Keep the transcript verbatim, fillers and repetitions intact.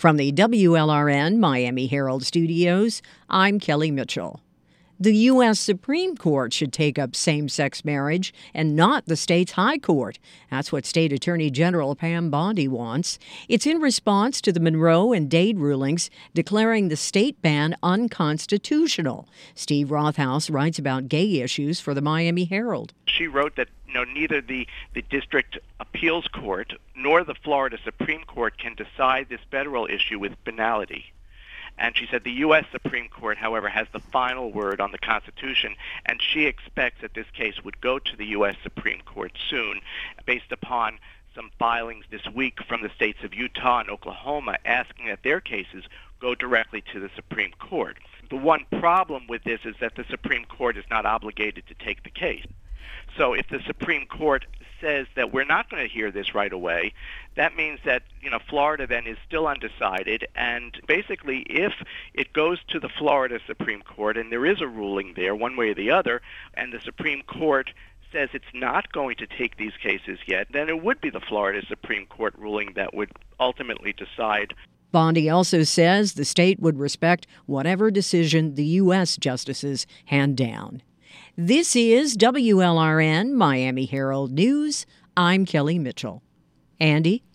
From the W L R N Miami Herald Studios, I'm Kelly Mitchell. The U S Supreme Court should take up same-sex marriage and not the state's high court. That's what State Attorney General Pam Bondi wants. It's in response to the Monroe and Dade rulings declaring the state ban unconstitutional. Steve Rothaus writes about gay issues for the Miami Herald. She wrote that you know, neither the, the District Appeals Court nor the Florida Supreme Court can decide this federal issue with finality. And she said the U S Supreme Court, however, has the final word on the Constitution, and she expects that this case would go to the U S Supreme Court soon, based upon some filings this week from the states of Utah and Oklahoma asking that their cases go directly to the Supreme Court. The one problem with this is that the Supreme Court is not obligated to take the case. So if the Supreme Court says that we're not going to hear this right away, that means that, you know, Florida then is still undecided, and basically if it goes to the Florida Supreme Court and there is a ruling there one way or the other, and the Supreme Court says it's not going to take these cases yet, then it would be the Florida Supreme Court ruling that would ultimately decide. Bondi also says the state would respect whatever decision the U S justices hand down. This is W L R N Miami Herald News. I'm Kelly Mitchell. Andy?